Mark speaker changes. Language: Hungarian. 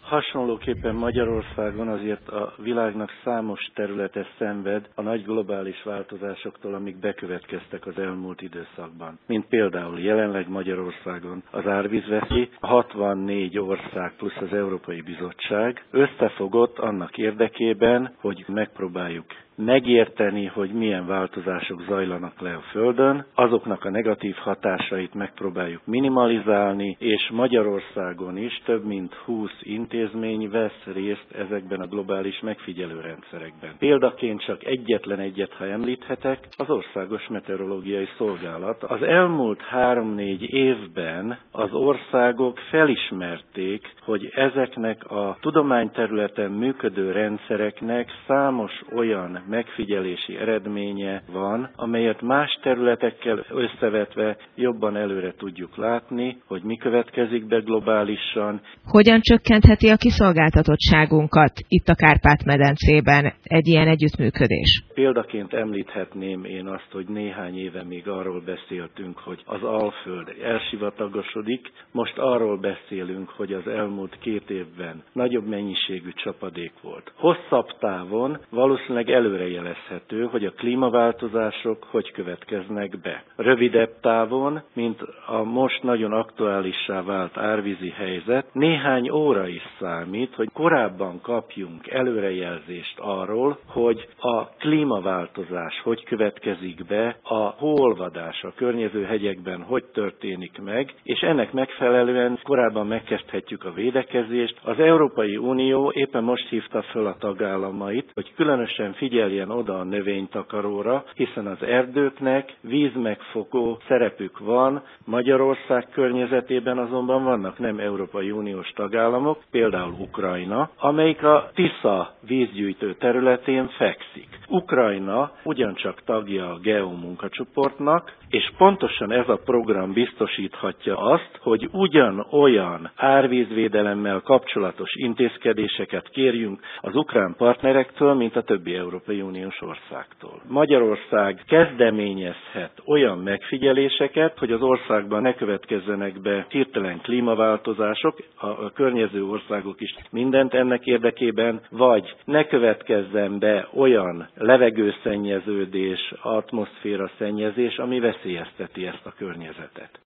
Speaker 1: Hasonlóképpen Magyarországon azért a világnak számos területe szenved a nagy globális változásoktól, amik bekövetkeztek az elmúlt időszakban. Mint például jelenleg Magyarországon az árvízveszély, 64 ország plusz az Európai Bizottság összefogott annak érdekében, hogy megpróbáljuk megérteni, hogy milyen változások zajlanak le a Földön, azoknak a negatív hatásait megpróbáljuk minimalizálni, és Magyarországon is több mint 20 intézmény vesz részt ezekben a globális megfigyelőrendszerekben. Példaként csak egyetlen egyet, ha említhetek, az Országos Meteorológiai Szolgálat. Az elmúlt 3-4 évben az országok felismerték, hogy ezeknek a tudományterületen működő rendszereknek számos olyan megfigyelési eredménye van, amelyet más területekkel összevetve jobban előre tudjuk látni, hogy mi következik be globálisan.
Speaker 2: Hogyan csökkentheti a kiszolgáltatottságunkat itt a Kárpát-medencében egy ilyen együttműködés?
Speaker 1: Példaként említhetném én azt, hogy néhány éve még arról beszéltünk, hogy az Alföld elsivatagosodik, most arról beszélünk, hogy az elmúlt 2 évben nagyobb mennyiségű csapadék volt. Hosszabb távon valószínűleg előrejelezhető, hogy a klímaváltozások hogy következnek be. Rövidebb távon, mint a most nagyon aktuálissá vált árvízi helyzet, néhány óra is számít, hogy korábban kapjunk előrejelzést arról, hogy a klímaváltozás hogy következik be, a hóolvadás a környező hegyekben hogy történik meg, és ennek megfelelően korábban megkezdhetjük a védekezést. Az Európai Unió éppen most hívta föl a tagállamait, hogy különösen figyeljen oda a növénytakaróra, hiszen az erdőknek vízmegfogó szerepük van. Magyarország környezetében azonban vannak nem Európai Uniós tagállamok, például Ukrajna, amelyik a Tisza vízgyűjtő területén fekszik. Ukrajna ugyancsak tagja a GEO munkacsoportnak, és pontosan ez a program biztosíthatja azt, hogy ugyanolyan árvízvédelemmel kapcsolatos intézkedéseket kérjünk az ukrán partnerektől, mint a többi Európai Uniós országtól. Magyarország kezdeményezhet olyan megfigyeléseket, hogy az országban ne következzenek be hirtelen klímaváltozások, a környező országok is mindent ennek érdekében, vagy ne következzen be olyan levegőszennyeződés, atmoszféra szennyezés, ami veszélyezteti ezt a környezetet.